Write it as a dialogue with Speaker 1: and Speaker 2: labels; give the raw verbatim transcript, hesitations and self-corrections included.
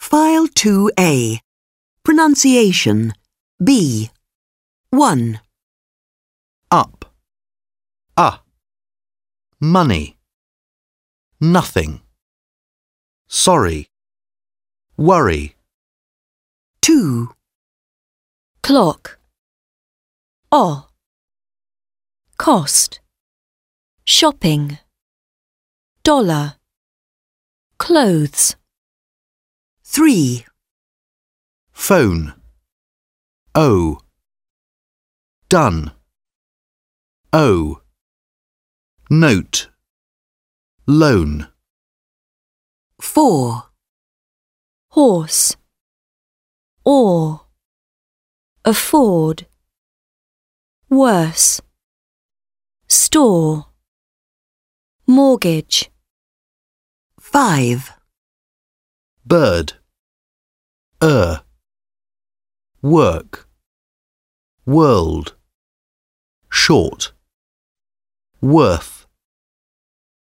Speaker 1: File two A. Pronunciation. B. one.
Speaker 2: Up. Ah. Money. Nothing. Sorry. Worry.
Speaker 1: two.
Speaker 3: Clock. O. Cost. Shopping. Dollar. Clothes.
Speaker 1: three.
Speaker 2: Phone. O. Done. O. Note. Loan.
Speaker 1: four.
Speaker 3: Horse. Or. Afford. Worse. Store. Mortgage.
Speaker 1: five.
Speaker 2: Bird. Er. Work. World. Short. Worth.